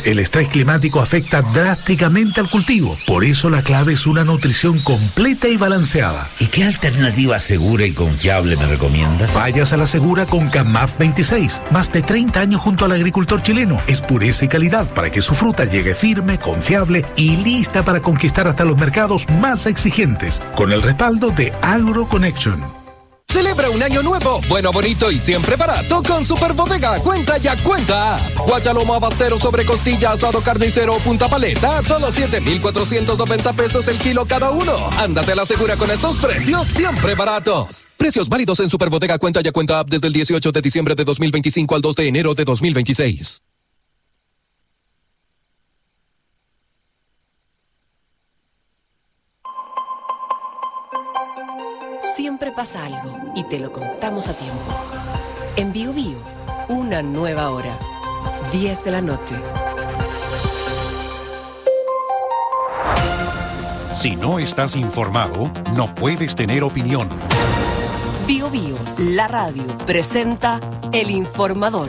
El estrés climático afecta drásticamente al cultivo. Por eso la clave es una nutrición completa y balanceada. ¿Y qué alternativa segura y confiable me recomienda? Vayas a la segura con CAMAF 26. Más de 30 años junto al agricultor chileno. Es pureza y calidad para que su fruta llegue firme, confiable y lista para conquistar hasta los mercados más exigentes. Con el respaldo de AgroConnection. Celebra un año nuevo, bueno, bonito y siempre barato con Super Bodega Cuenta Ya Cuenta. Guachalomo abastero sobre costilla, asado carnicero, punta paleta, solo 7,490 pesos el kilo cada uno. Ándate a la segura con estos precios siempre baratos. Precios válidos en Super Bodega Cuenta Ya Cuenta App desde el 18 de diciembre de 2025 al 2 de enero de 2026. Siempre pasa algo y te lo contamos a tiempo. En Bio Bio, una nueva hora. 10 de la noche. Si no estás informado, no puedes tener opinión. Bio Bio, la radio, presenta El Informador.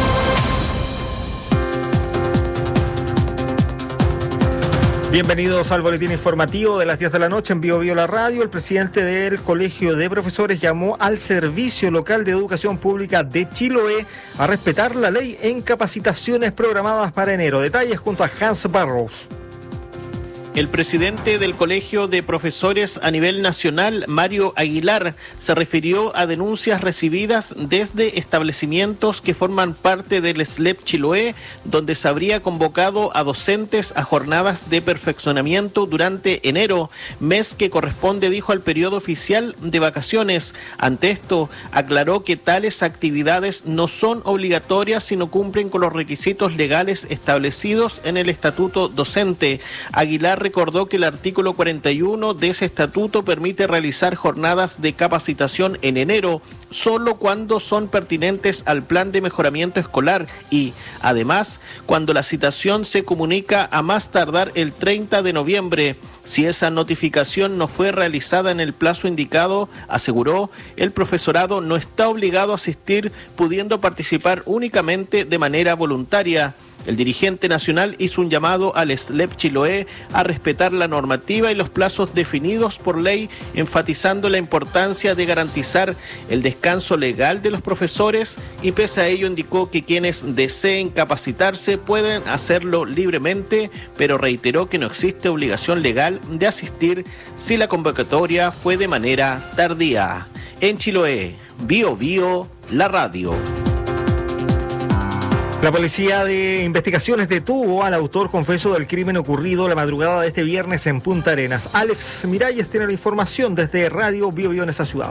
Bienvenidos al boletín informativo de las 10 de la noche en Bio Bio la radio. El presidente del Colegio de Profesores llamó al Servicio Local de Educación Pública de Chiloé a respetar la ley en capacitaciones programadas para enero. Detalles junto a Hans Barrows. El presidente del Colegio de Profesores a nivel nacional, Mario Aguilar, se refirió a denuncias recibidas desde establecimientos que forman parte del SLEP Chiloé, donde se habría convocado a docentes a jornadas de perfeccionamiento durante enero, mes que corresponde, dijo, al periodo oficial de vacaciones. Ante esto, aclaró que tales actividades no son obligatorias si no cumplen con los requisitos legales establecidos en el Estatuto Docente. Aguilar recordó que el artículo 41 de ese estatuto permite realizar jornadas de capacitación en enero solo cuando son pertinentes al plan de mejoramiento escolar y, además, cuando la citación se comunica a más tardar el 30 de noviembre. Si esa notificación no fue realizada en el plazo indicado, aseguró, el profesorado no está obligado a asistir, pudiendo participar únicamente de manera voluntaria. El dirigente nacional hizo un llamado al SLEP Chiloé a respetar la normativa y los plazos definidos por ley, enfatizando la importancia de garantizar el descanso legal de los profesores y pese a ello indicó que quienes deseen capacitarse pueden hacerlo libremente, pero reiteró que no existe obligación legal de asistir si la convocatoria fue de manera tardía. En Chiloé, Bio Bio, la radio. La Policía de Investigaciones detuvo al autor confeso del crimen ocurrido la madrugada de este viernes en Punta Arenas. Alex Miralles tiene la información desde Radio Bio Bio en esa ciudad.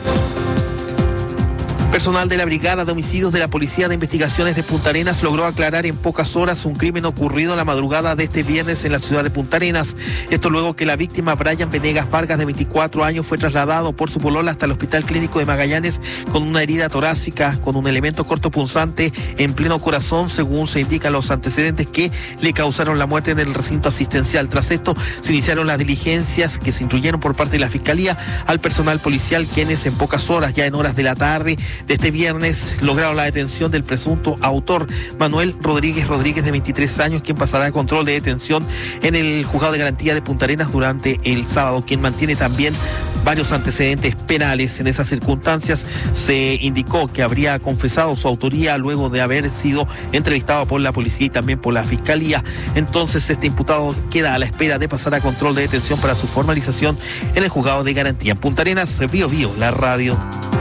Personal de la Brigada de Homicidios de la Policía de Investigaciones de Punta Arenas logró aclarar en pocas horas un crimen ocurrido la madrugada de este viernes en la ciudad de Punta Arenas. Esto luego que la víctima, Brian Venegas Vargas, de 24 años, fue trasladado por su polola hasta el Hospital Clínico de Magallanes con una herida torácica, con un elemento cortopunzante en pleno corazón, según se indican los antecedentes que le causaron la muerte en el recinto asistencial. Tras esto, se iniciaron las diligencias que se instruyeron por parte de la Fiscalía al personal policial, quienes en pocas horas, ya en horas de la tarde de este viernes, lograron la detención del presunto autor, Manuel Rodríguez, de 23 años, quien pasará a control de detención en el Juzgado de Garantía de Punta Arenas durante el sábado, quien mantiene también varios antecedentes penales. En esas circunstancias se indicó que habría confesado su autoría luego de haber sido entrevistado por la policía y también por la Fiscalía. Entonces, este imputado queda a la espera de pasar a control de detención para su formalización en el Juzgado de Garantía. En Punta Arenas, Bio Bio, la radio.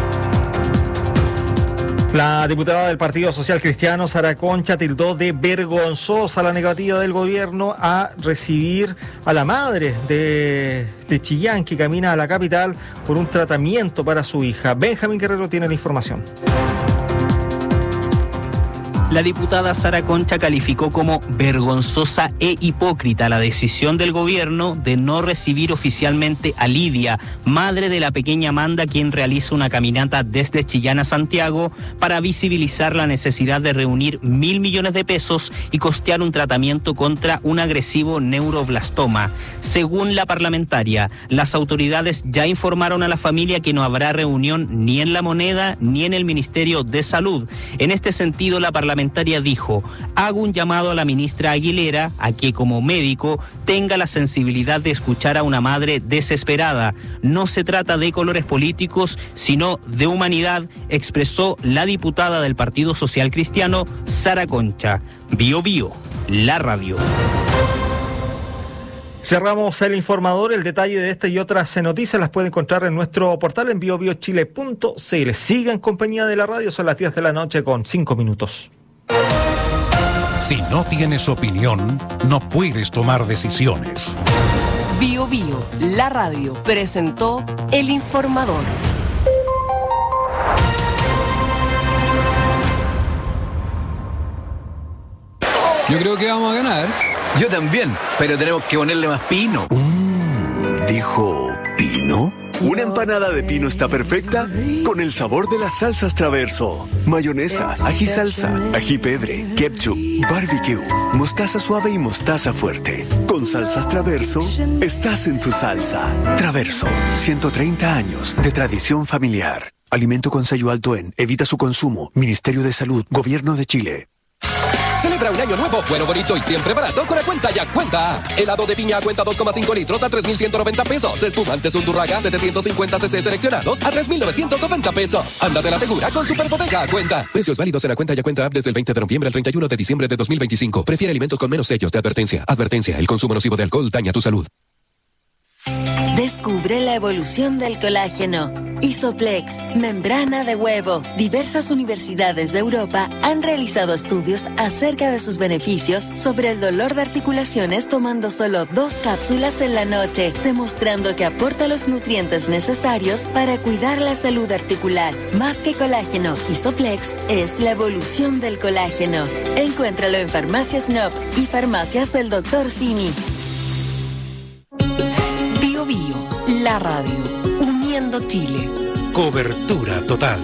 La diputada del Partido Social Cristiano, Sara Concha, tildó de vergonzosa la negativa del gobierno a recibir a la madre de Chillán, que camina a la capital por un tratamiento para su hija. Benjamín Guerrero tiene la información. La diputada Sara Concha calificó como vergonzosa e hipócrita la decisión del gobierno de no recibir oficialmente a Lidia, madre de la pequeña Amanda, quien realiza una caminata desde Chillán a Santiago para visibilizar la necesidad de reunir 1.000 millones de pesos y costear un tratamiento contra un agresivo neuroblastoma. Según la parlamentaria, las autoridades ya informaron a la familia que no habrá reunión ni en La Moneda ni en el Ministerio de Salud. En este sentido, la parlamentaria parlamentaria dijo: hago un llamado a la ministra Aguilera a que como médico tenga la sensibilidad de escuchar a una madre desesperada. No se trata de colores políticos, sino de humanidad, expresó la diputada del Partido Social Cristiano, Sara Concha. Bio Bio, la radio. Cerramos el informador. El detalle de esta y otras noticias las puede encontrar en nuestro portal en biobiochile.cl. Siga en compañía de la radio, son las 10 de la noche con 5 minutos. Si no tienes opinión, no puedes tomar decisiones. Bio Bio, la radio, presentó el informador. Yo creo que vamos a ganar. Yo también, pero tenemos que ponerle más pino. ¿Dijo pino? Una empanada de pino está perfecta con el sabor de las salsas Traverso. Mayonesa, ají salsa, ají pebre, ketchup, barbecue, mostaza suave y mostaza fuerte. Con salsas Traverso, estás en tu salsa. Traverso, 130 años de tradición familiar. Alimento con sello alto en. Evita su consumo. Ministerio de Salud, Gobierno de Chile. Celebra un año nuevo, bueno, bonito y siempre barato con la cuenta Ya Cuenta. Helado de piña a cuenta 2,5 litros a 3,190 pesos. Espumantes Undurraga 750 cc seleccionados a 3,990 pesos. Ándate la segura con Super Bodega a Cuenta. Precios válidos en la cuenta Ya Cuenta App desde el 20 de noviembre al 31 de diciembre de 2025. Prefiere alimentos con menos sellos de advertencia. Advertencia, el consumo nocivo de alcohol daña tu salud. Descubre la evolución del colágeno. Isoplex, membrana de huevo. Diversas universidades de Europa han realizado estudios acerca de sus beneficios sobre el dolor de articulaciones tomando solo 2 cápsulas en la noche, demostrando que aporta los nutrientes necesarios para cuidar la salud articular. Más que colágeno, Isoplex es la evolución del colágeno. Encuéntralo en Farmacias Nop y farmacias del Dr. Simi. Bio Bio, la radio, uniendo Chile. Cobertura total.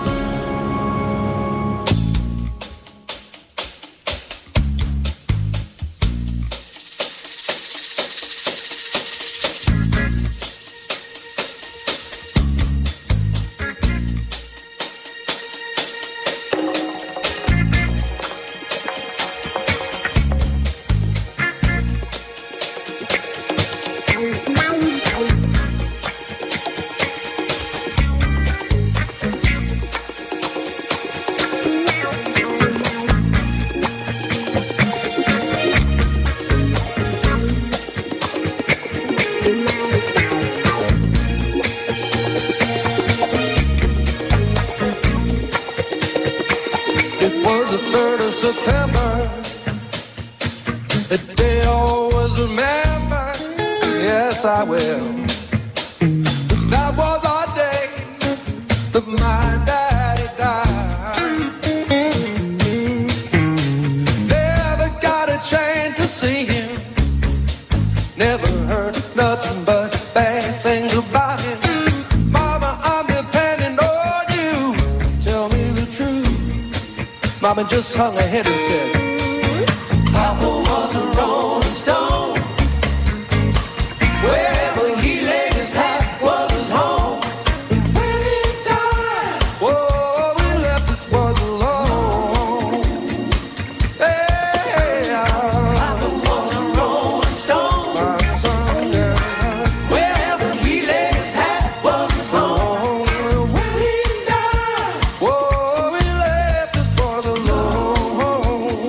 September, a day I always remember. Yes, I will. 'Cause that was our day that my daddy died. Never got a chance to see him. Never heard nothing but bad things about him. Mama, I'm depending on you. Tell me the truth. Mama just hung her head and said, Papa was a rolling stone. Wherever he laid his hat was his home. And when he died, whoa, we left this world alone. Hey, Papa was a rolling stone. Wherever he laid his hat was his home. And when he died, whoa, we left this world alone.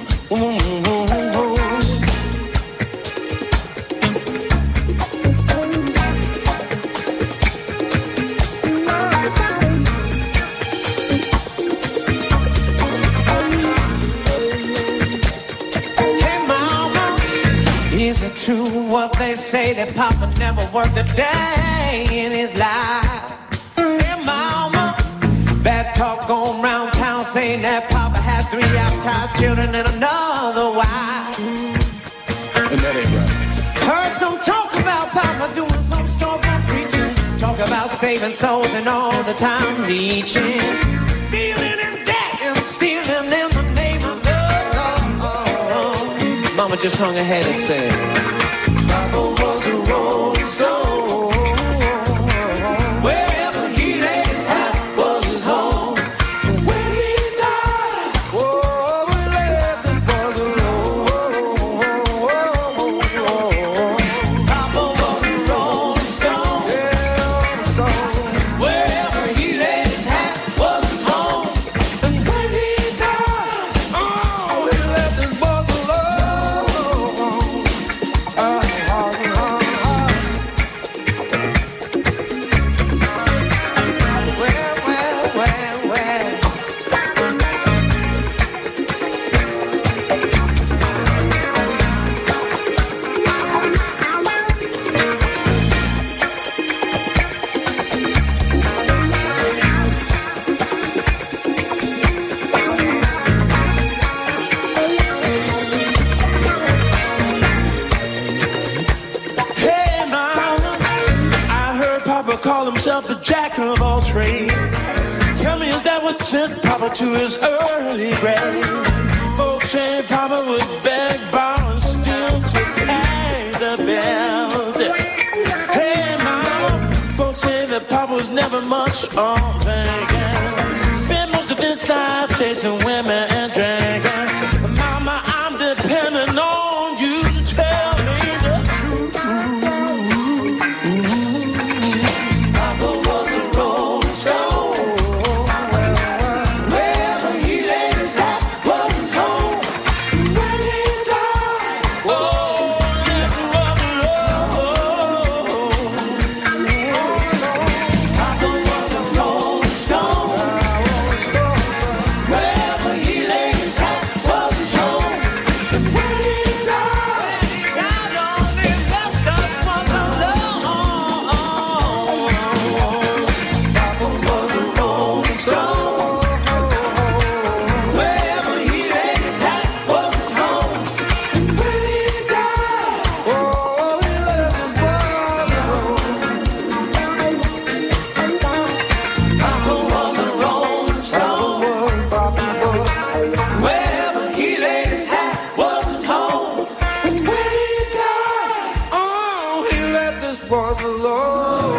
Hey mama, is it true what they say that Papa never worked a day in his life? Hey mama, bad talk going round town saying that Papa had 3 outside children and another wife. And that ain't right. Heard some talk about Papa doing some storefront preaching. Talk about saving souls and all the time reaching. Dealing in debt and stealing in the name of love. Mama just hung her head and said, Papa was a rolling stone. Wherever he laid his hat was his home. When he died, whoa, jack of all trades. Tell me, is that what sent Papa to his early grave? Folks say Papa would beg, borrow, and steal to pay the bills. Hey, Mama, folks say that Papa was never much on thinking. Spent most of his life chasing women and drinking. Mama, I'm depending on you to tell me the truth. Papa was a rolling stone. Wherever he laid his hat was his home. When he died, oh, let him run alone. Papa was a rolling stone. Wherever he laid his hat was his home. And when he died, God only left us was alone. Papa was a rolling stone. Wherever he laid his hat was his home. And when he died, oh, he left his brother alone. Papa was a rolling stone. Wherever he laid his hat was his home. And when he died, oh, he left his boys alone.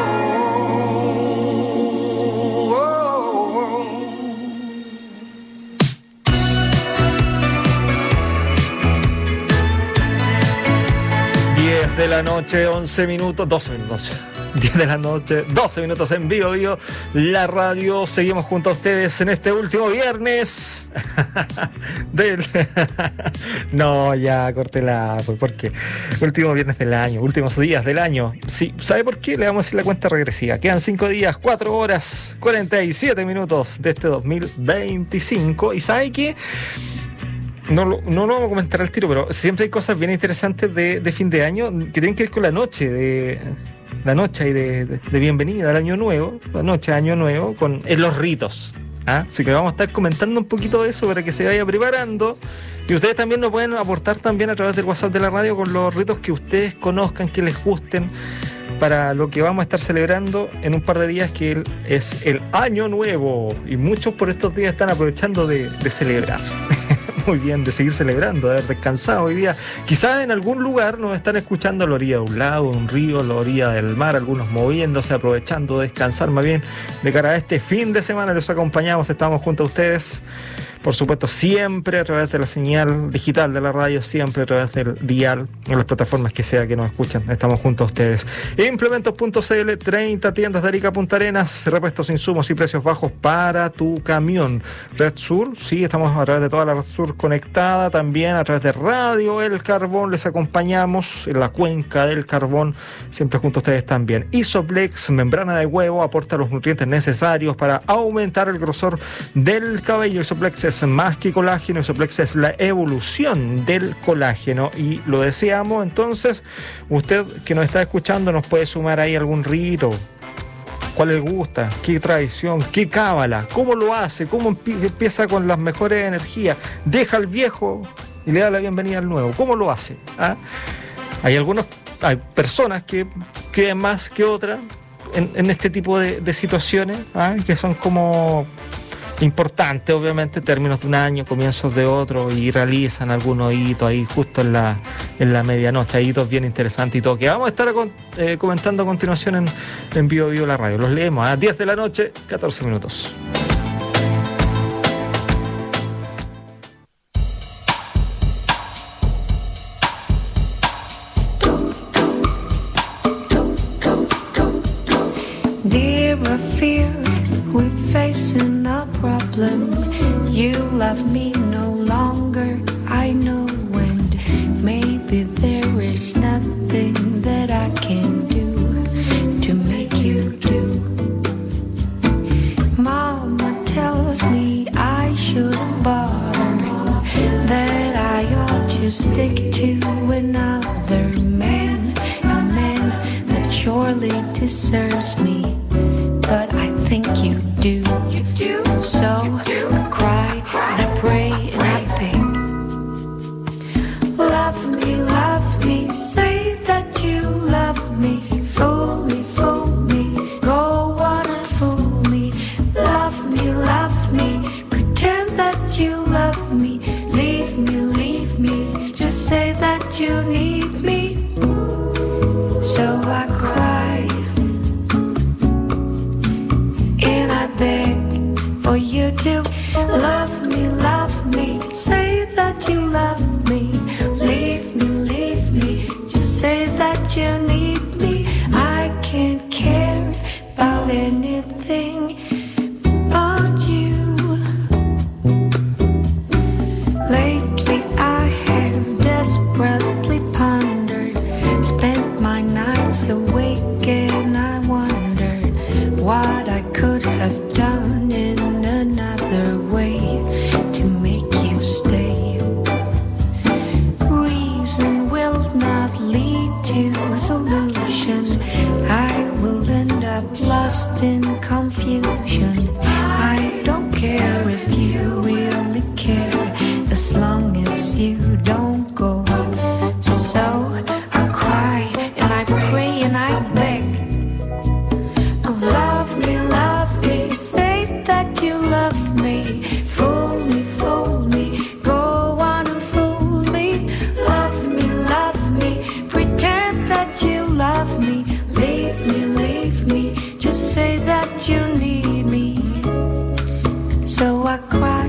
10 de la noche, 11 minutos, 12 minutos. 10 de la noche, 12 minutos en Bio Bio, la radio. Seguimos junto a ustedes en este último viernes del... No, ya, córtela, pues, ¿por qué? Último viernes del año, últimos días del año. Sí, ¿sabe por qué? Le vamos a decir la cuenta regresiva. Quedan 5 días, 4 horas, 47 minutos de este 2025. ¿Y sabe qué? No lo vamos a comentar al tiro, pero siempre hay cosas bien interesantes de fin de año que tienen que ver con la noche de bienvenida al año nuevo, la noche de año nuevo, en los ritos. Así que vamos a estar comentando un poquito de eso para que se vaya preparando. Y ustedes también nos pueden aportar también a través del WhatsApp de la radio con los ritos que ustedes conozcan, que les gusten, para lo que vamos a estar celebrando en un par de días, que es el año nuevo. Y muchos por estos días están aprovechando de celebrar. Muy bien, de seguir celebrando, de haber descansado hoy día. Quizás en algún lugar nos están escuchando a la orilla de un lago, de un río, a la orilla del mar, algunos moviéndose, aprovechando de descansar más bien de cara a este fin de semana. Los acompañamos, estamos junto a ustedes, por supuesto, siempre a través de la señal digital de la radio, siempre a través del dial, en las plataformas que sea que nos escuchan. Estamos junto a ustedes. Implementos.cl, 30 tiendas de Arica, Punta Arenas, repuestos, insumos y precios bajos para tu camión. Red Sur, sí, estamos a través de toda la Red Sur conectada, también a través de Radio El Carbón, les acompañamos en la cuenca del carbón, siempre junto a ustedes también. Isoplex, membrana de huevo, aporta los nutrientes necesarios para aumentar el grosor del cabello. Isoplex es más que colágeno, Isoplex es la evolución del colágeno y lo deseamos. Entonces, usted que nos está escuchando nos puede sumar ahí algún rito. ¿Cuál le gusta? ¿Qué tradición? ¿Qué cábala? ¿Cómo lo hace? ¿Cómo empieza con las mejores energías? Deja al viejo y le da la bienvenida al nuevo. ¿Cómo lo hace? Hay personas que creen más que otras en este tipo de situaciones, que son como importantes, obviamente, términos de un año, comienzos de otro, y realizan algunos hitos ahí justo en la medianoche, hitos bien interesantes y todo, que vamos a estar comentando a continuación en Bio Bio la radio. Los leemos a 10 de la noche, 14 minutos. Dear, I feel we're facing a problem. You love me no longer, I know, and maybe there is nothing that I can do to make you do. Mama tells me I shouldn't bother, that I ought to stick to another man, a man that surely deserves me. But I think you do. You do. So I cry and I pray and I beg. Love me, say that you love me. Fool me, go on and fool that you need me. So I cry and I beg for you to love me, say that you love me, leave me, just say that you need me. I can't care about anything but you. Lately I have desperately pondered, spent my nights awake and I wondered what I could have done in another way to make you stay. Reason will not lead to solution. I will end up lost in confusion. I don't care if you really care, as long as you don't go. So I cry and I pray and I beg. Love me, say that you love me. Fool me, go on and fool me. Love me, pretend that you love me. Leave me, just say that you need me. So I cry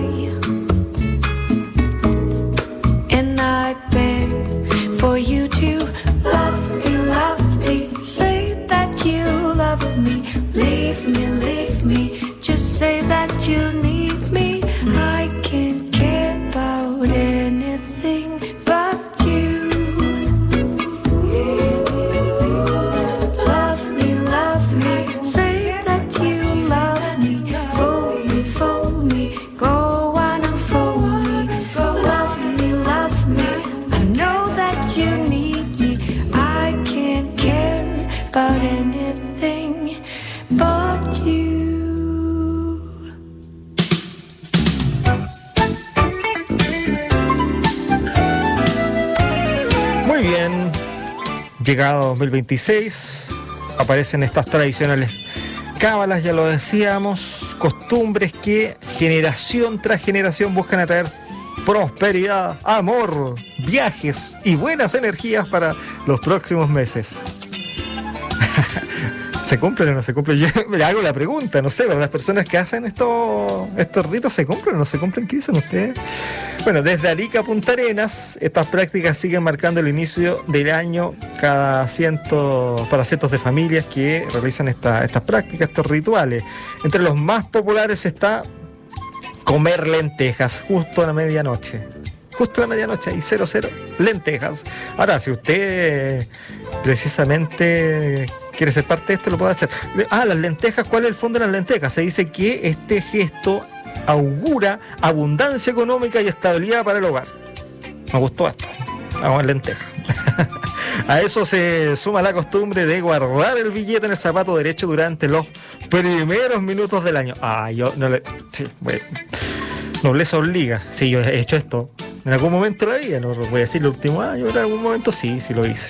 and I beg for you to love me, say that you love me. Leave me, just say that you need me. I can't care about anything but you. Love me, say that you love me. Fool me, go on and fool me. Love me, I know that you need me. I can't care about anything but you. Muy bien, llegado 2026, aparecen estas tradicionales cábalas, ya lo decíamos, costumbres que generación tras generación buscan atraer prosperidad, amor, viajes y buenas energías para los próximos meses. ¿Se cumplen o no se cumplen? Yo me hago la pregunta, no sé, ¿verdad? Las personas que hacen estos ritos, ¿se cumplen o no se cumplen? ¿Qué dicen ustedes? Bueno, desde Arica a Punta Arenas, estas prácticas siguen marcando el inicio del año para cientos de familias que realizan estas prácticas, estos rituales. Entre los más populares está comer lentejas justo a la medianoche. Justo a la medianoche, y 00 lentejas. Ahora, si usted precisamente quiere ser parte de esto, lo puede hacer. Las lentejas, ¿cuál es el fondo de las lentejas? Se dice que este gesto augura abundancia económica y estabilidad para el hogar. Me gustó esto. Vamos a lentejas. A eso se suma la costumbre de guardar el billete en el zapato derecho durante los primeros minutos del año. Yo no le... Sí, bueno. Nobleza obliga. Sí, yo he hecho esto en algún momento de la vida, no voy a decir el último año, pero en algún momento sí lo hice.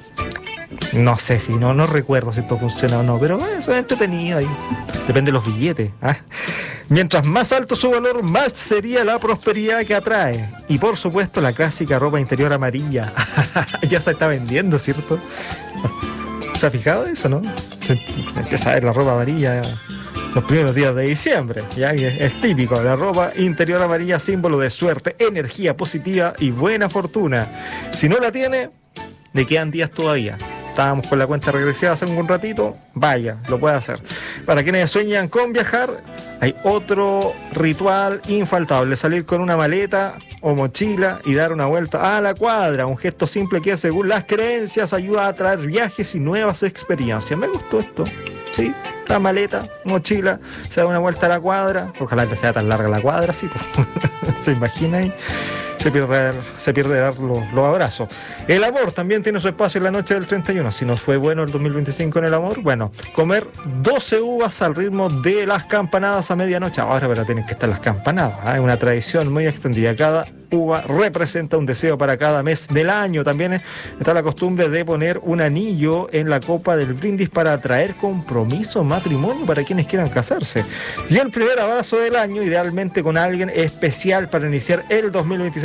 No sé si, no recuerdo si esto funciona o no, pero eso es entretenido ahí. Depende de los billetes. Mientras más alto su valor, más sería la prosperidad que atrae. Y por supuesto la clásica ropa interior amarilla. Ya se está vendiendo, ¿cierto? ¿Se ha fijado eso, no? Se empieza a ver la ropa amarilla los primeros días de diciembre, ya es típico, la ropa interior amarilla, símbolo de suerte, energía positiva y buena fortuna. Si no la tiene, le quedan días todavía. Estábamos con la cuenta regresiva hace un ratito, vaya, lo puede hacer. Para quienes sueñan con viajar, hay otro ritual infaltable: salir con una maleta o mochila y dar una vuelta a la cuadra, un gesto simple que según las creencias ayuda a atraer viajes y nuevas experiencias. Me gustó esto, sí, la maleta, mochila, se da una vuelta a la cuadra, ojalá que sea tan larga la cuadra, sí, se imagina ahí. Se pierde dar los abrazos. El amor también tiene su espacio en la noche del 31. Si nos fue bueno el 2025 en el amor, bueno, comer 12 uvas al ritmo de las campanadas a medianoche. Ahora, pero tienen que estar las campanadas, es una tradición muy extendida. Cada uva representa un deseo para cada mes del año. También está la costumbre de poner un anillo en la copa del brindis para atraer compromiso, matrimonio para quienes quieran casarse. Y el primer abrazo del año, idealmente con alguien especial para iniciar el 2026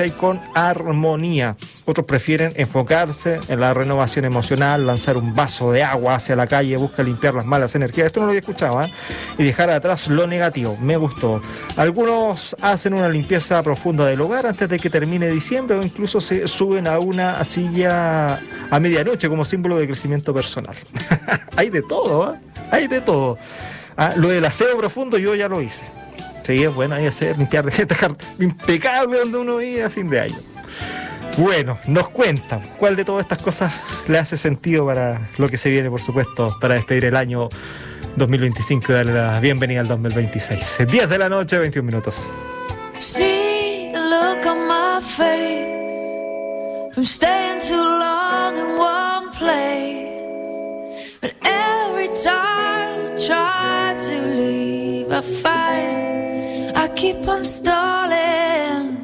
y con armonía. Otros prefieren enfocarse en la renovación emocional, lanzar un vaso de agua hacia la calle, busca limpiar las malas energías. Esto no lo había escuchado, ¿eh? Y dejar atrás lo negativo. Me gustó. Algunos hacen una limpieza profunda del hogar antes de que termine diciembre o incluso se suben a una silla a medianoche como símbolo de crecimiento personal. Hay de todo, ¿eh? Hay de todo. Lo del aseo profundo yo ya lo hice. Sí, es bueno ahí hacer, limpiar, dejar impecable donde uno vive a fin de año. Bueno, nos cuentan cuál de todas estas cosas le hace sentido para lo que se viene, por supuesto, para despedir el año 2025 y darle la bienvenida al 2026. 10 de la noche, 21 minutos. See the look on my face from staying too long in one place. But every time I try to leave, I find I keep on stalling.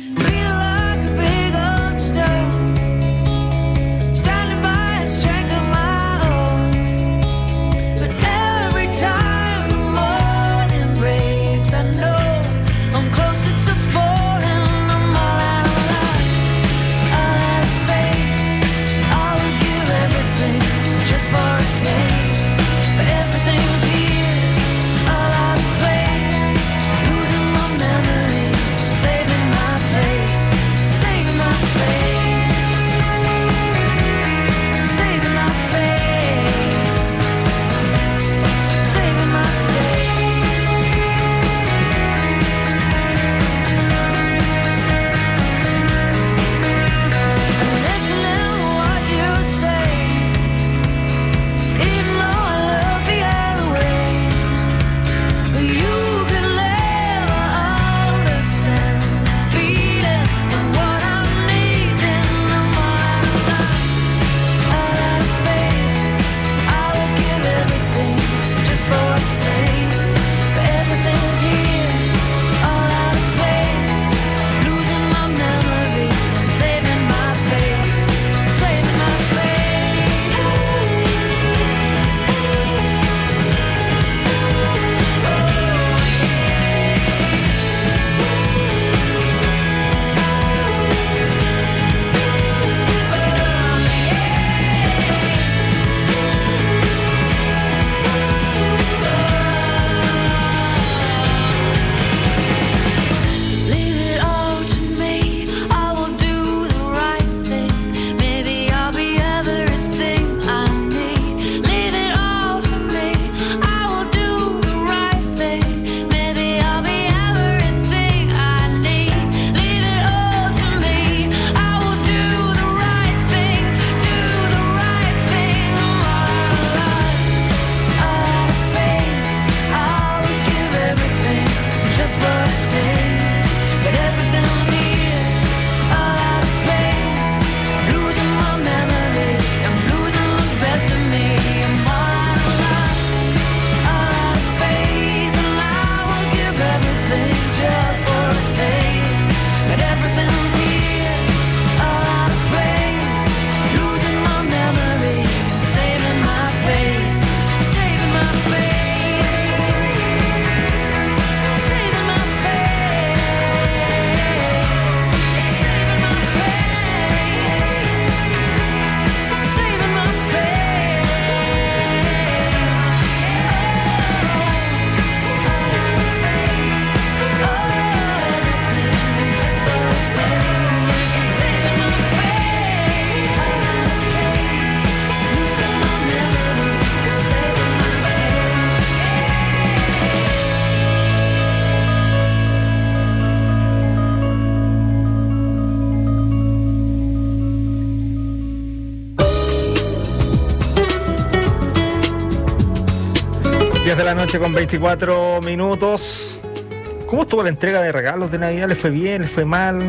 De la noche con 24 minutos. ¿Cómo estuvo la entrega de regalos de Navidad? ¿Les fue bien? ¿Les fue mal?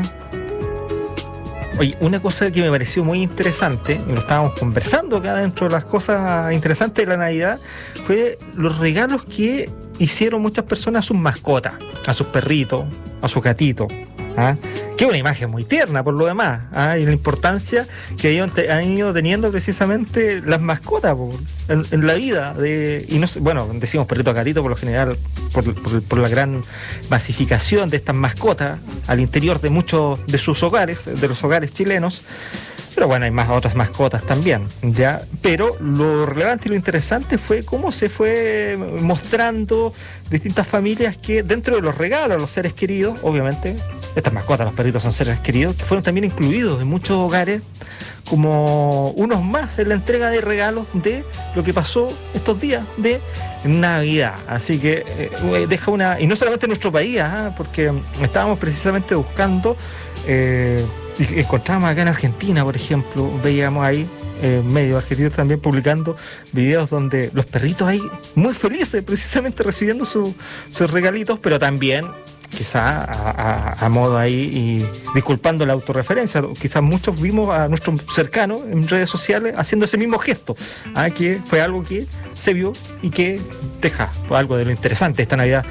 Oye, una cosa que me pareció muy interesante, y lo estábamos conversando acá dentro de las cosas interesantes de la Navidad, fue los regalos que hicieron muchas personas a sus mascotas, a sus perritos, a sus gatitos. Que es una imagen muy tierna por lo demás, y la importancia que han ido teniendo precisamente las mascotas en la vida. Y no sé, bueno, decimos perrito a gatito por lo general, por la gran masificación de estas mascotas al interior de muchos de sus hogares, de los hogares chilenos. Pero bueno, hay otras mascotas también, ¿ya? Pero lo relevante y lo interesante fue cómo se fue mostrando distintas familias que dentro de los regalos a los seres queridos, obviamente, estas mascotas, los perritos son seres queridos, que fueron también incluidos en muchos hogares como unos más en la entrega de regalos de lo que pasó estos días de Navidad. Así que deja una... Y no solamente en nuestro país, porque estábamos precisamente buscando... y encontramos acá en Argentina, por ejemplo, veíamos ahí medios argentinos también publicando videos donde los perritos ahí muy felices precisamente recibiendo sus regalitos, pero también quizá a modo ahí y disculpando la autorreferencia, quizás muchos vimos a nuestros cercanos en redes sociales haciendo ese mismo gesto, que fue algo que se vio y que deja algo de lo interesante esta Navidad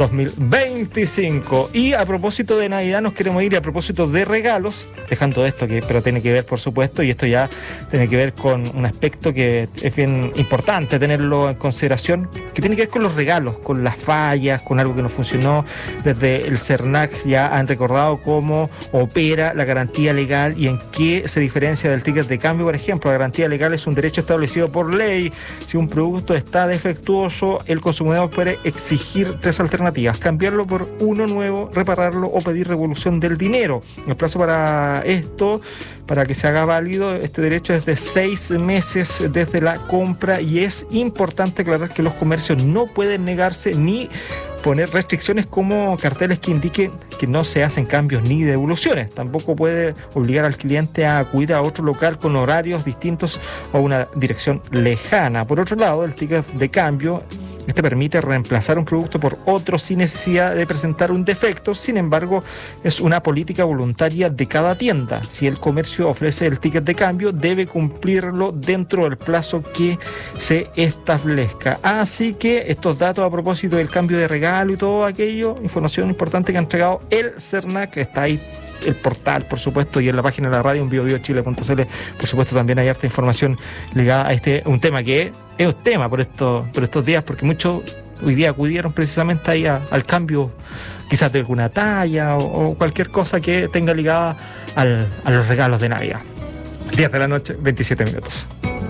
2025. Y a propósito de Navidad nos queremos ir, y a propósito de regalos, dejando esto pero tiene que ver, por supuesto, y esto ya tiene que ver con un aspecto que es bien importante tenerlo en consideración, que tiene que ver con los regalos, con las fallas, con algo que no funcionó. Desde el CERNAC ya han recordado cómo opera la garantía legal y en qué se diferencia del ticket de cambio. Por ejemplo, la garantía legal es un derecho establecido por ley. Si un producto está defectuoso, el consumidor puede exigir 3 alternativas: cambiarlo por uno nuevo, repararlo o pedir devolución del dinero. El plazo para esto, para que se haga válido este derecho, es de 6 meses desde la compra, y es importante aclarar que los comercios no pueden negarse ni poner restricciones como carteles que indiquen que no se hacen cambios ni devoluciones. Tampoco puede obligar al cliente a acudir a otro local con horarios distintos o una dirección lejana. Por otro lado, el ticket de cambio permite reemplazar un producto por otro sin necesidad de presentar un defecto. Sin embargo, es una política voluntaria de cada tienda. Si el comercio ofrece el ticket de cambio, debe cumplirlo dentro del plazo que se establezca. Así que estos datos a propósito del cambio de regalo y todo aquello, información importante que ha entregado el CERNAC, que está ahí el portal, por supuesto, y en la página de la radio en biobiochile.cl, por supuesto, también hay harta información ligada a un tema que es un tema por estos días, porque muchos hoy día acudieron precisamente ahí al cambio, quizás de alguna talla o cualquier cosa que tenga ligada a los regalos de Navidad. 10 de la noche, 27 minutos.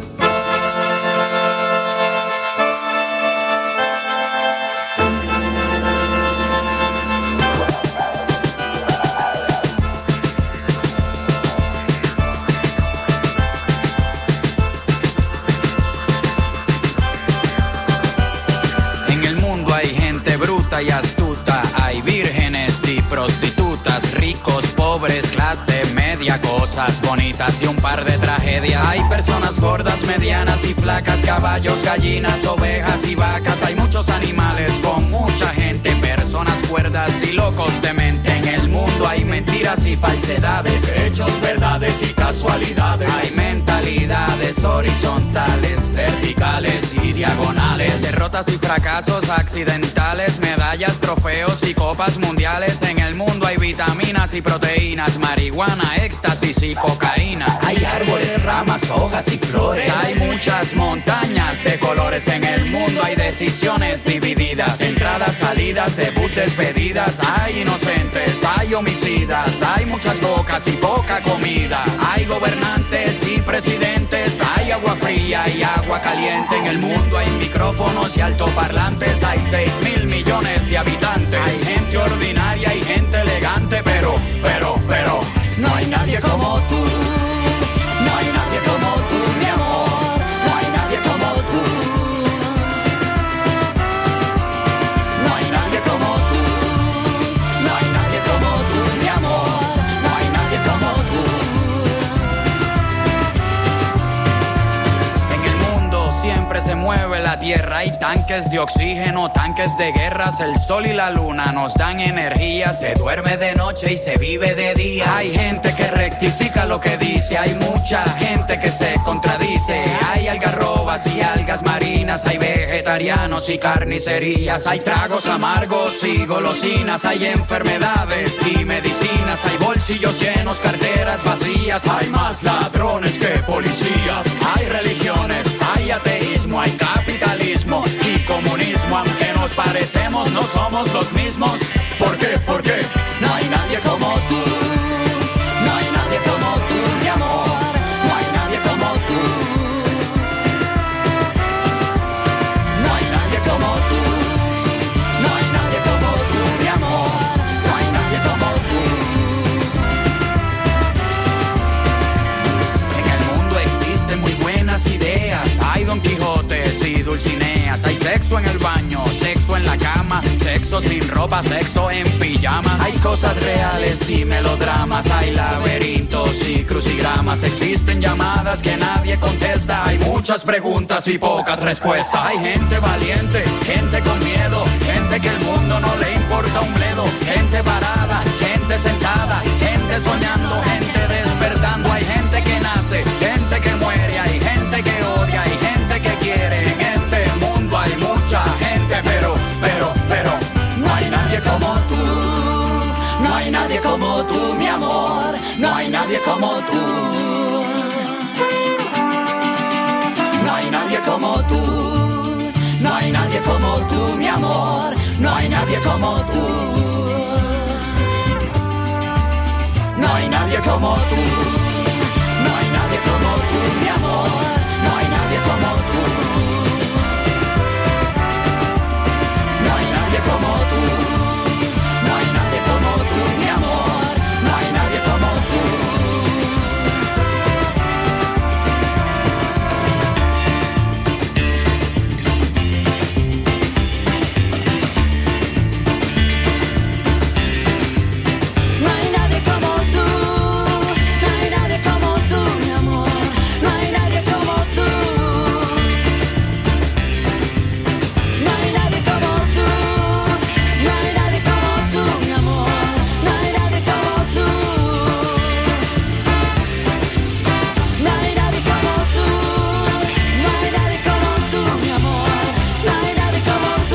Y astuta, hay vírgenes y prostitutas, ricos, pobres, clase media, cosas bonitas y un par de tragedias. Hay personas gordas, medianas y flacas, caballos, gallinas, ovejas y vacas. Hay muchos animales con mucha gente, personas cuerdas y locos de mente. En el mundo hay mentiras y falsedades, hechos, verdades y casualidades. Hay mentalidades horizontales, verticales y diagonales, derrotas y fracasos accidentales, medallas, trofeos y copas mundiales. En el mundo hay vitaminas y proteínas, marihuana, éxtasis y cocaína. Hay árboles, ramas, hojas y flores. Hay muchas montañas de colores. En el mundo hay decisiones divididas, entradas, salidas, debut, despedidas. Hay inocentes, hay homicidas, hay muchas bocas y poca comida. Hay gobernantes y presidentes, hay agua fría y agua caliente. En el mundo hay micrófonos y altoparlantes. Hay 6.000 millones de habitantes. Hay gente ordinaria y gente elegante, pero no hay nadie como tú. No hay nadie como tú, mi amor. No hay nadie como tú. No hay nadie como tú. No hay nadie como tú, mi amor. No hay nadie como tú. En el mundo siempre se mueve la la tierra. Hay tanques de oxígeno, tanques de guerras. El sol y la luna nos dan energía. Se duerme de noche y se vive de día. Hay gente que rectifica lo que dice. Hay mucha gente que se contradice. Hay algarrobas y algas marinas. Hay vegetarianos y carnicerías. Hay tragos amargos y golosinas. Hay enfermedades y medicinas. Hay bolsillos llenos, carteras vacías. Hay más ladrones que policías. Hay religiones, hay ateísmo, hay capitalismo y comunismo. Aunque nos parecemos, no somos los mismos. ¿Por qué? ¿Por qué? No hay nadie como tú. No hay nadie como tú, mi amor. No hay nadie como tú. No hay nadie como tú. No hay nadie como tú, mi amor. No hay nadie como tú. En el mundo existen muy buenas ideas. Hay Don Quijotes y Dulcineas. Hay sexo en el baño, sexo en la cama, sexo sin ropa, sexo en pijama. Hay cosas reales y melodramas. Hay laberintos y crucigramas. Existen llamadas que nadie contesta. Hay muchas preguntas y pocas respuestas. Hay gente valiente, gente con miedo, gente que el mundo no le importa un bledo. Gente parada, gente sentada, gente soñando, gente despertando. Hay gente que nace, gente que muere. Hay gente que odia, hay gente que quiere. En este mundo hay mucha gente, pero no hay nadie como tú. No hay nadie como tú, mi amor. No hay nadie como tú. No hay nadie como tú. No hay nadie como tú, mi amor. No hay nadie como tú. No hay nadie como tú. No hay nadie como tú, mi amor. No hay nadie como tú. No hay nadie como tú. No hay nadie como tú, mi amor. No hay nadie como tú. No hay nadie como tú. No hay nadie como tú, mi amor. No hay nadie como tú. No hay nadie como tú. No hay nadie como tú, mi amor. No hay nadie como tú. No hay nadie como tú. No hay nadie como tú, mi amor. No hay nadie como tú.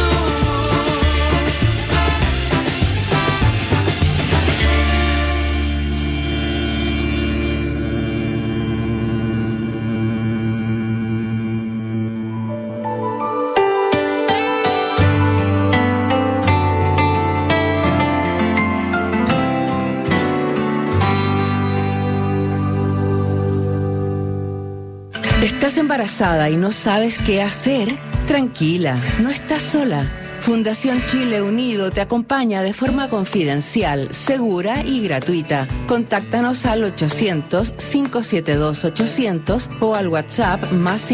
¿Estás embarazada y no sabes qué hacer? Tranquila, no estás sola. Fundación Chile Unido te acompaña de forma confidencial, segura y gratuita. Contáctanos al 800-572-800 o al WhatsApp más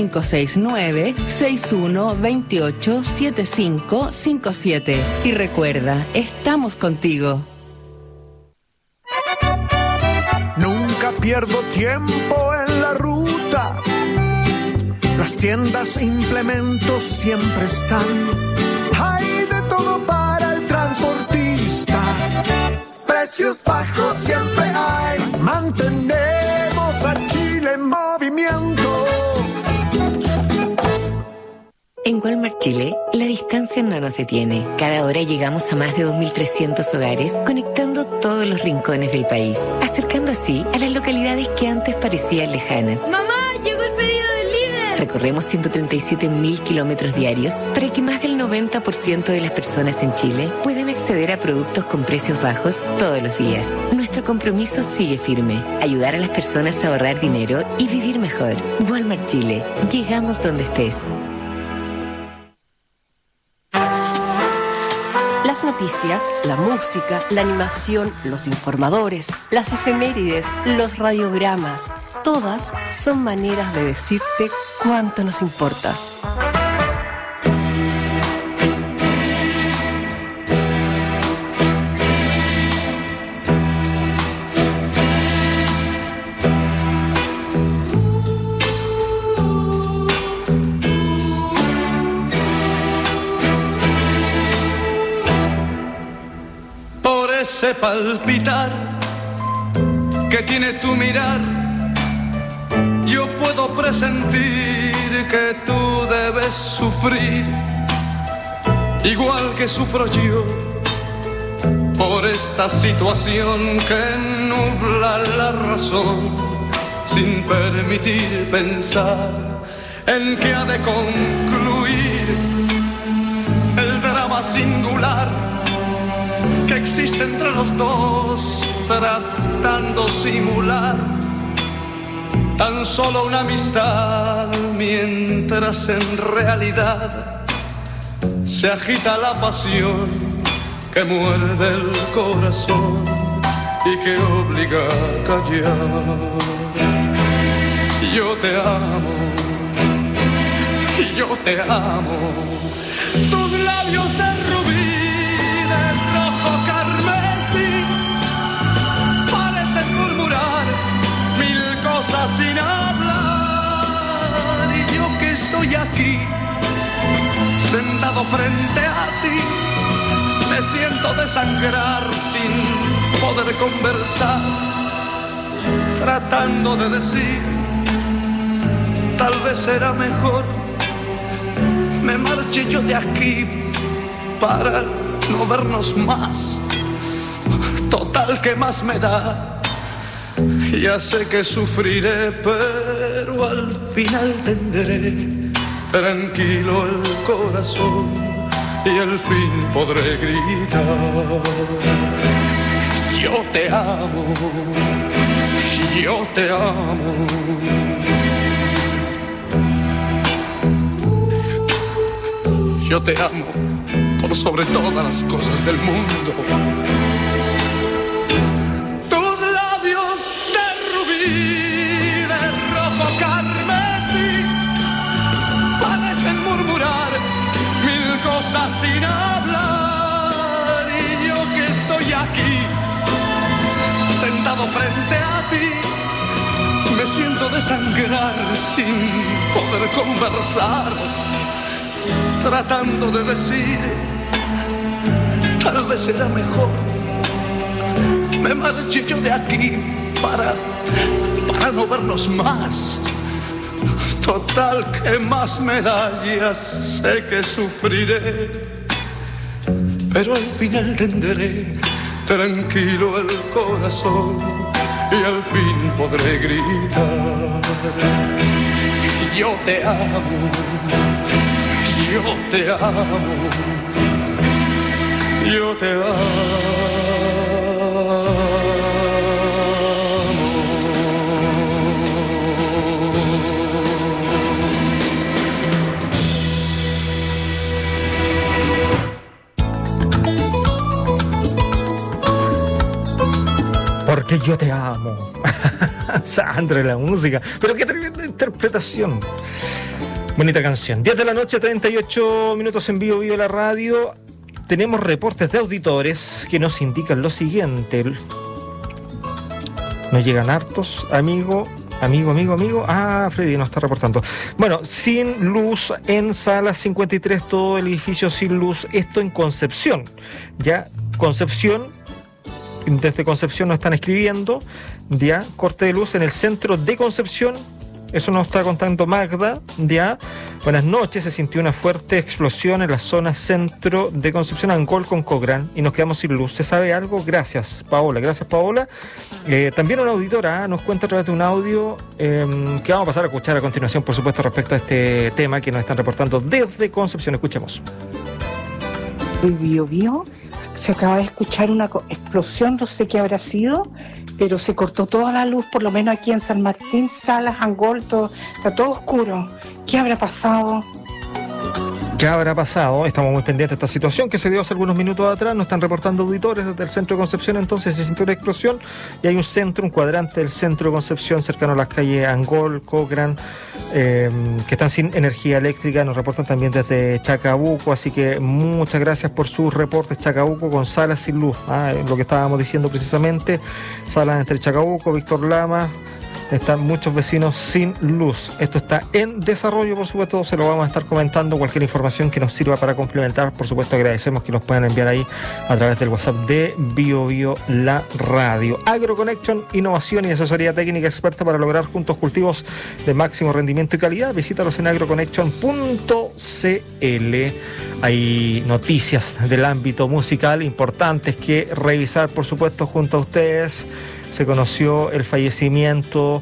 569-6128-7557. Y recuerda, estamos contigo. Nunca pierdo tiempo en la ruta. Las tiendas, implementos siempre están. Hay de todo para el transportista. Precios bajos siempre hay. Mantenemos a Chile en movimiento. En Walmart Chile, la distancia no nos detiene. Cada hora llegamos a más de 2.300 hogares, conectando todos los rincones del país, acercando así a las localidades que antes parecían lejanas. ¡Mamá! ¡Llegó el pedido del líder! Recorremos 137.000 kilómetros diarios para que más del 90% de las personas en Chile puedan acceder a productos con precios bajos todos los días. Nuestro compromiso sigue firme: ayudar a las personas a ahorrar dinero y vivir mejor. Walmart Chile. Llegamos donde estés. Las noticias, la música, la animación, los informadores, las efemérides, los radiogramas, todas son maneras de decirte cuánto nos importas. sé palpitar, que tiene tu mirar. Yo puedo presentir que tú debes sufrir, igual que sufro yo, por esta situación que nubla la razón, sin permitir pensar en que ha de concluir el drama singular que existe entre los dos, tratando simular tan solo una amistad, mientras en realidad se agita la pasión que muerde el corazón y que obliga a callar. Yo te amo, yo te amo. Tus labios de rubí, de rojo carmesí, parecen murmurar mil cosas sin hablar. Y yo que estoy aquí, sentado frente a ti, me siento desangrar sin poder conversar, tratando de decir, tal vez será mejor me marche yo de aquí para no vernos más. Total, ¿qué más me da? Ya sé que sufriré, pero al final tendré tranquilo el corazón y al fin podré gritar. Yo te amo, yo te amo. Yo te amo por sobre todas las cosas del mundo. Tus labios de rubí, de rojo carmesí, parecen murmurar mil cosas sin hablar. Y yo que estoy aquí, sentado frente a ti, me siento desangrar sin poder conversar, tratando de decir, tal vez será mejor me marche yo de aquí para no vernos más. Total, ¿qué más me da? Ya sé que sufriré, pero al final tendré tranquilo el corazón y al fin podré gritar. Yo te amo, yo te amo, yo te amo. Porque yo te amo. Sandra, la música. Pero qué tremenda interpretación. Bonita canción. 10 de la noche, 38 minutos en vivo la radio. Tenemos reportes de auditores que nos indican lo siguiente. Nos llegan hartos, amigo. Ah, Freddy nos está reportando. Bueno, sin luz en sala 53, todo el edificio sin luz. Esto en Concepción. Ya, Concepción. Desde Concepción nos están escribiendo. Ya, corte de luz en el centro de Concepción. Eso nos está contando Magda, ya. Buenas noches, se sintió una fuerte explosión en la zona centro de Concepción, Angol con Cochrane, y nos quedamos sin luz. ¿Se sabe algo? Gracias, Paola. Gracias, Paola. También una auditora nos cuenta a través de un audio que vamos a pasar a escuchar a continuación, por supuesto, respecto a este tema que nos están reportando desde Concepción. Escuchemos. El Biobío, se acaba de escuchar una explosión, no sé qué habrá sido, pero se cortó toda la luz, por lo menos aquí en San Martín, Salas, Angol, está todo oscuro. ¿Qué habrá pasado? ¿Qué habrá pasado? Estamos muy pendientes de esta situación que se dio hace algunos minutos atrás. Nos están reportando auditores desde el centro de Concepción. Entonces se sintió una explosión y hay un cuadrante del centro de Concepción cercano a las calles Angol, Cochrane, que están sin energía eléctrica. Nos reportan también desde Chacabuco, así que muchas gracias por sus reportes. Chacabuco con salas sin luz, lo que estábamos diciendo precisamente. Salas entre Chacabuco, Víctor Lama, Están muchos vecinos sin luz. Esto está en desarrollo, por supuesto, se lo vamos a estar comentando. Cualquier información que nos sirva para complementar, por supuesto, agradecemos que nos puedan enviar ahí a través del WhatsApp de BioBio La Radio. AgroConnection, innovación y asesoría técnica experta para lograr juntos cultivos de máximo rendimiento y calidad. Visítalos en agroconnection.cl. Hay noticias del ámbito musical importantes que revisar, por supuesto, junto a ustedes. Se conoció el fallecimiento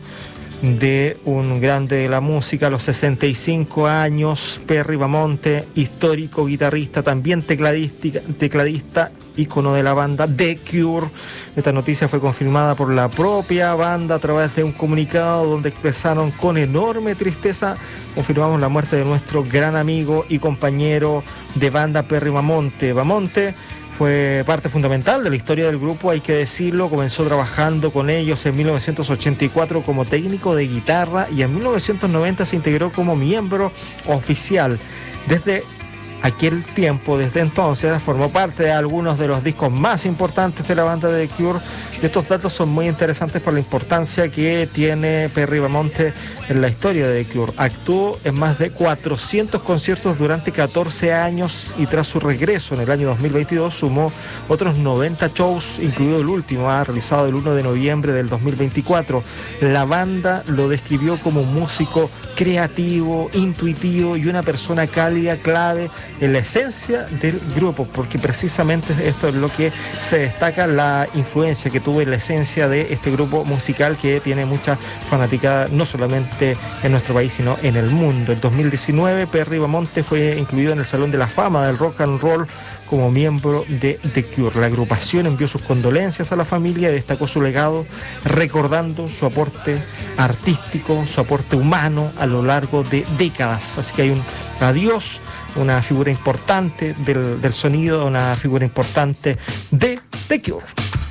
de un grande de la música a los 65 años, Perry Bamonte, histórico guitarrista, también tecladista, ícono de la banda The Cure. Esta noticia fue confirmada por la propia banda a través de un comunicado donde expresaron con enorme tristeza: confirmamos la muerte de nuestro gran amigo y compañero de banda Perry Bamonte. Bamonte fue parte fundamental de la historia del grupo, hay que decirlo. Comenzó trabajando con ellos en 1984 como técnico de guitarra y en 1990 se integró como miembro oficial. Desde aquel tiempo, desde entonces, formó parte de algunos de los discos más importantes de la banda de The Cure. Estos datos son muy interesantes por la importancia que tiene Perry Bamonte en la historia de The Cure. Actuó en más de 400 conciertos durante 14 años y tras su regreso en el año 2022 sumó otros 90 shows, incluido el último, realizado el 1 de noviembre del 2024. La banda lo describió como un músico creativo, intuitivo y una persona cálida, clave en la esencia del grupo, porque precisamente esto es lo que se destaca, la influencia que tuvo en la esencia de este grupo musical que tiene mucha fanaticada, no solamente en nuestro país, sino en el mundo. En 2019, Perry Bamonte fue incluido en el Salón de la Fama del Rock and Roll como miembro de The Cure. La agrupación envió sus condolencias a la familia y destacó su legado, recordando su aporte artístico, su aporte humano a lo largo de décadas. Así que hay un adiós, una figura importante del sonido, una figura importante de The Cure.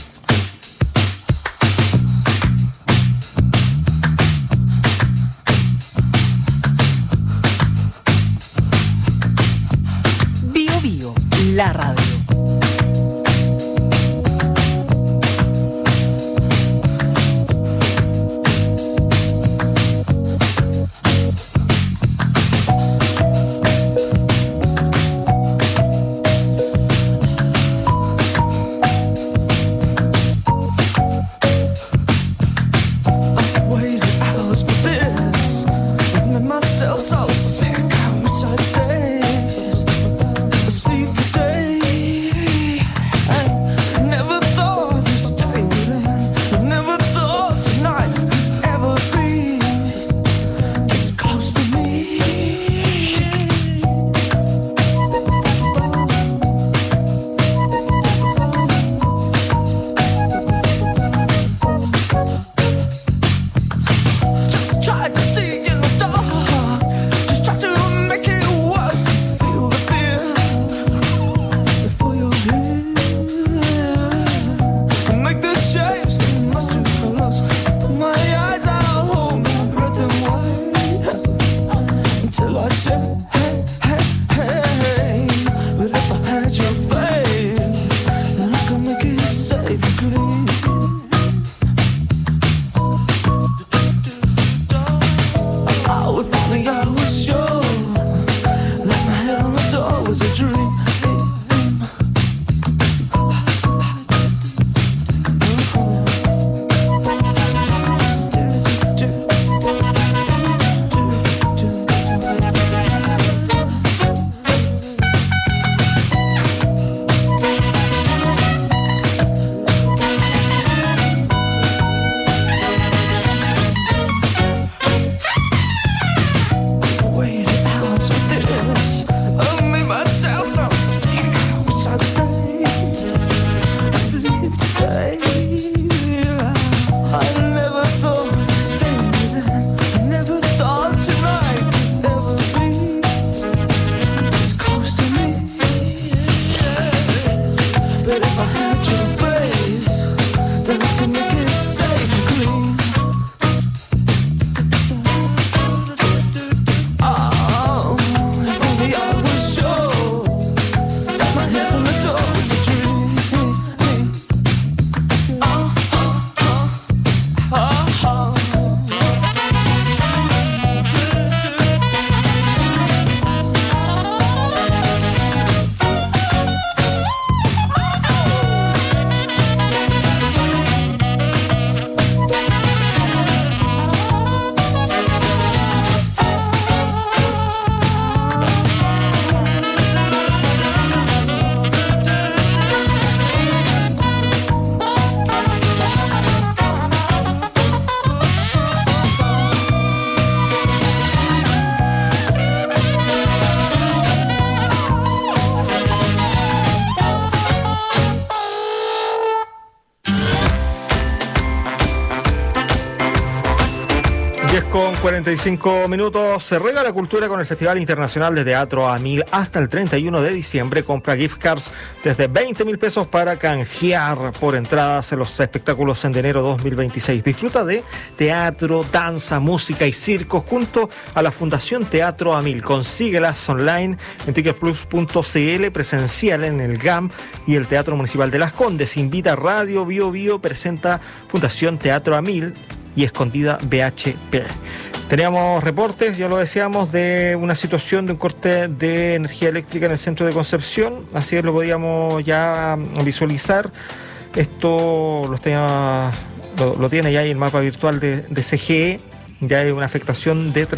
BioBio, la radio. So sick, I wish I'd stay asleep today. 45 minutos. Se rega la cultura con el Festival Internacional de Teatro A1000 hasta el 31 de diciembre. Compra gift cards desde 20.000 pesos para canjear por entradas en los espectáculos en enero 2026. Disfruta de teatro, danza, música y circo junto a la Fundación Teatro A1000. Consíguelas online en ticketplus.cl, presencial en el GAM y el Teatro Municipal de Las Condes. Invita Radio Bio Bio, presenta Fundación Teatro A1000 y Escondida BHP. Teníamos reportes, ya lo decíamos, de una situación de un corte de energía eléctrica en el centro de Concepción. Así es, lo podíamos ya visualizar. Esto lo tiene ya ahí el mapa virtual de CGE. Ya hay una afectación de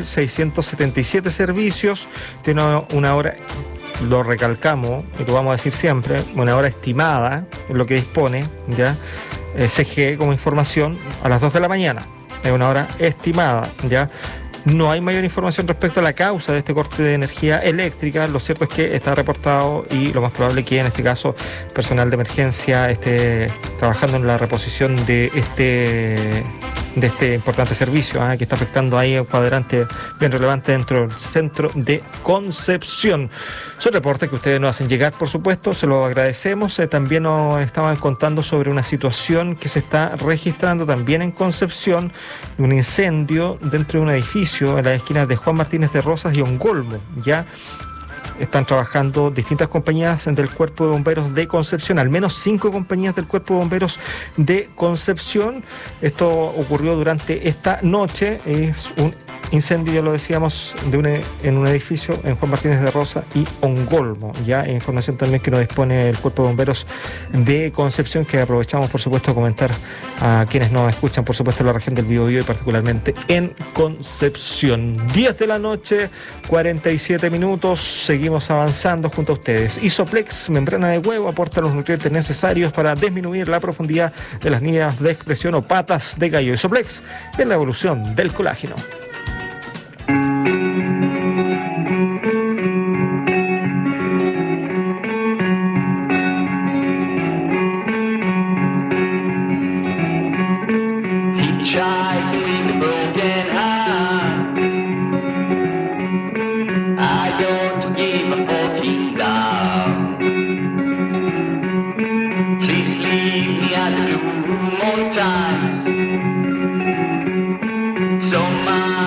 3.677 servicios. Tiene una hora, lo recalcamos y lo vamos a decir siempre, una hora estimada en lo que dispone ya CGE como información a las 2 de la mañana. Es una hora estimada, ya. No hay mayor información respecto a la causa de este corte de energía eléctrica. Lo cierto es que está reportado y lo más probable es que en este caso personal de emergencia esté trabajando en la reposición de este importante servicio que está afectando ahí a un cuadrante bien relevante dentro del centro de Concepción. Son reportes que ustedes nos hacen llegar, por supuesto, se lo agradecemos. También nos estaban contando sobre una situación que se está registrando también en Concepción, un incendio dentro de un edificio en las esquinas de Juan Martínez de Rosas y Ongolmo. Ya están trabajando distintas compañías del Cuerpo de Bomberos de Concepción, al menos 5 compañías del Cuerpo de Bomberos de Concepción. Esto ocurrió durante esta noche, es un incendio, ya lo decíamos, en un edificio en Juan Martínez de Rosa y Ongolmo. Ya información también que nos dispone el Cuerpo de Bomberos de Concepción, que aprovechamos por supuesto a comentar a quienes nos escuchan por supuesto en la región del Biobío y particularmente en Concepción. 10 de la noche, 47 minutos, seguimos avanzando junto a ustedes. Isoplex, membrana de huevo, aporta los nutrientes necesarios para disminuir la profundidad de las líneas de expresión o patas de gallo. Isoplex es la evolución del colágeno. Hitchhiking with a broken heart, I don't give a fucking damn. Please leave me at the Blue Mountains. So much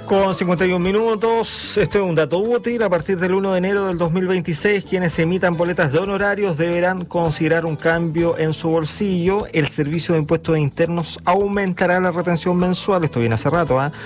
10:51. Esto es un dato útil. A partir del 1 de enero del 2026, quienes emitan boletas de honorarios deberán considerar un cambio en su bolsillo. El Servicio de Impuestos Internos aumentará la retención mensual, esto viene hace rato, al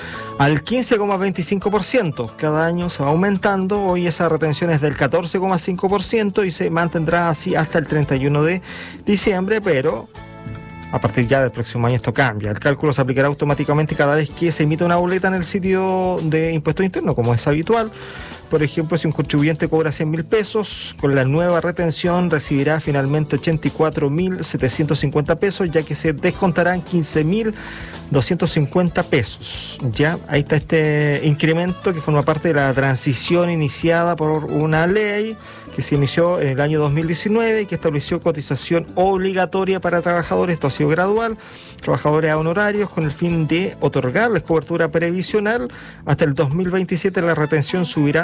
15,25%. Cada año se va aumentando. Hoy esa retención es del 14,5% y se mantendrá así hasta el 31 de diciembre, pero a partir ya del próximo año esto cambia. El cálculo se aplicará automáticamente cada vez que se emita una boleta en el sitio de impuestos internos, como es habitual. Por ejemplo, si un contribuyente cobra 100.000 pesos, con la nueva retención recibirá finalmente 84.750 pesos, ya que se descontarán 15.250 pesos. Ya, ahí está este incremento que forma parte de la transición iniciada por una ley que se inició en el año 2019 y que estableció cotización obligatoria para trabajadores. Esto ha sido gradual. Trabajadores a honorarios, con el fin de otorgarles cobertura previsional. Hasta el 2027 la retención subirá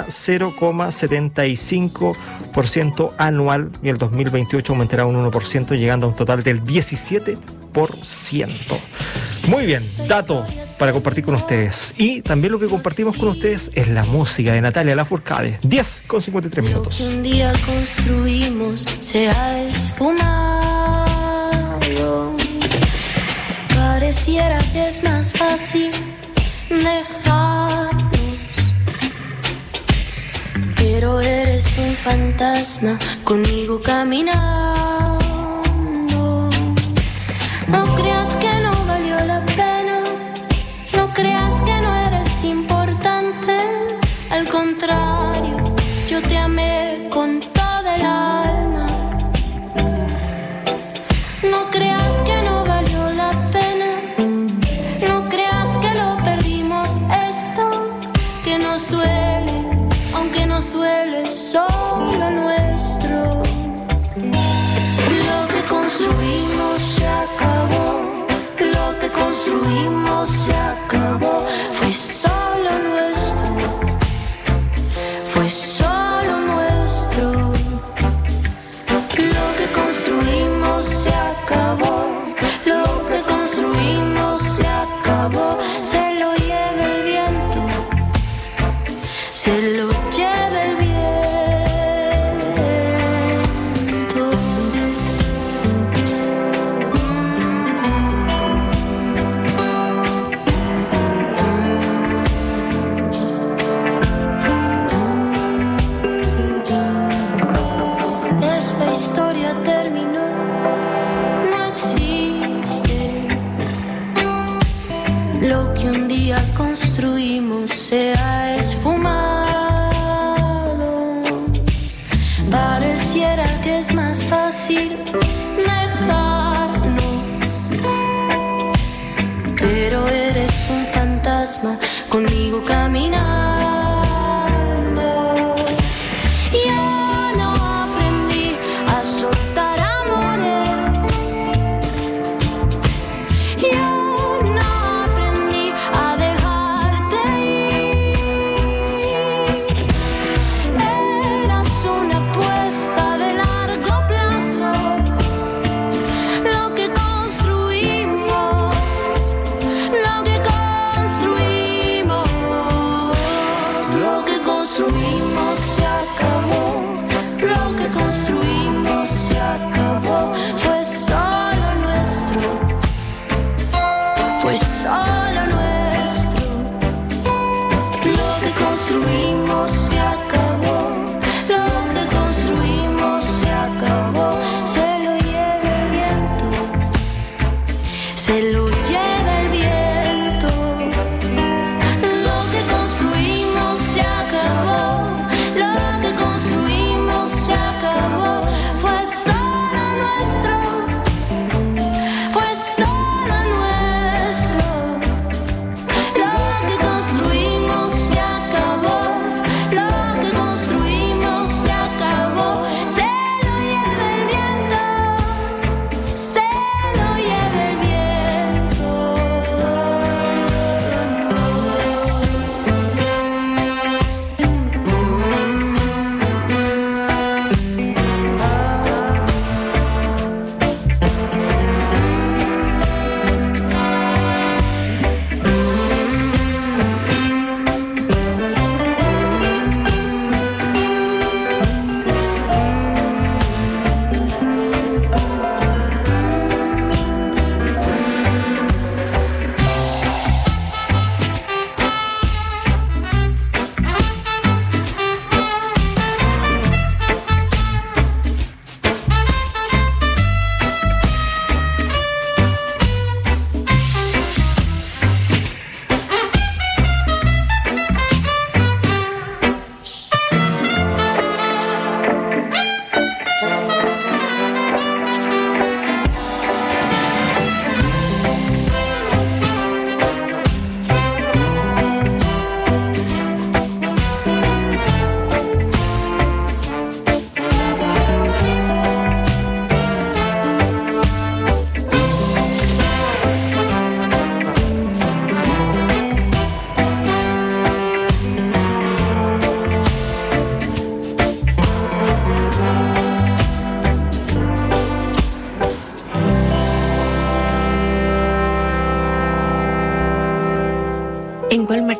0,75% anual y el 2028 aumentará un 1%, llegando a un total del 17%. Muy bien, dato para compartir con ustedes. Y también lo que compartimos con ustedes es la música de Natalia Lafourcade. 10:53. Un día construimos se ha esfumado. Pareciera que es más fácil dejarnos, pero eres un fantasma conmigo caminando. No creas que no valió la pena, no creas que no eres importante. Al contrario, yo te amé con toda el alma. No creas que no valió la pena, no creas que lo perdimos esto, que nos duele, aunque nos duele solo nuestro. Lo que construimos se acabó, lo que construimos se acabó. Fue solo nuestro, fue solo nuestro. Lo que construimos se acabó, lo que construimos se acabó. Se lo lleva el viento, se lo lleva el viento. Esta historia terminó, no existe. Lo que un día construimos se ha esfumado. Pareciera que es más fácil dejarnos, pero eres un fantasma conmigo caminando. Yo no aprendí a soltar amores, yo no aprendí a dejarte ir. Eras una apuesta de largo plazo. Lo que construimos, lo que construimos, lo que construimos se acabó, lo que construimos se acabó. Fue solo nuestro, fue solo nuestro. Lo que construimos se acabó, lo que construimos se acabó. Se lo lleva el viento, se lo lleva el viento. Lo que construimos se acabó, lo que construimos se acabó. Fue solo nuestro,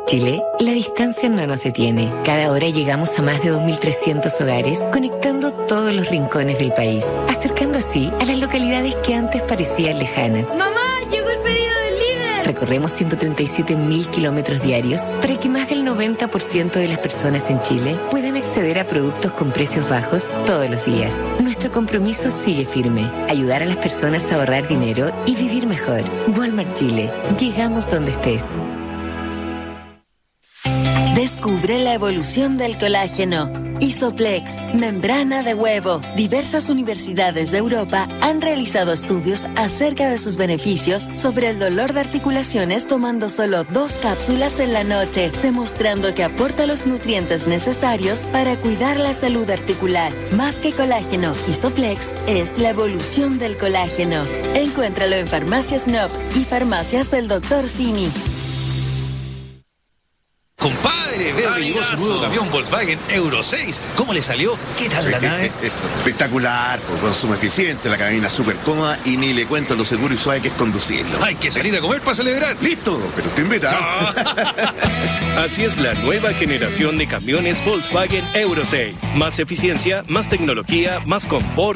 Chile, la distancia no nos detiene. Cada hora llegamos a más de 2.300 hogares, conectando todos los rincones del país, acercando así a las localidades que antes parecían lejanas. ¡Mamá! ¡Llegó el pedido del líder! Recorremos 137.000 kilómetros diarios para que más del 90% de las personas en Chile puedan acceder a productos con precios bajos todos los días. Nuestro compromiso sigue firme: ayudar a las personas a ahorrar dinero y vivir mejor. Walmart Chile. Llegamos donde estés. Descubre la evolución del colágeno. Isoplex, membrana de huevo. Diversas universidades de Europa han realizado estudios acerca de sus beneficios sobre el dolor de articulaciones tomando solo 2 cápsulas en la noche, demostrando que aporta los nutrientes necesarios para cuidar la salud articular. Más que colágeno, Isoplex es la evolución del colágeno. Encuéntralo en Farmacias Nop y farmacias del Dr. Simi. Compadre, veo que llegó su nuevo camión Volkswagen Euro 6. ¿Cómo le salió? ¿Qué tal la nave? Espectacular, consumo eficiente, la cabina súper cómoda y ni le cuento lo seguro y suave que es conducirlo. Hay que salir a comer para celebrar. Listo, pero te invita. Así es la nueva generación de camiones Volkswagen Euro 6. Más eficiencia, más tecnología, más confort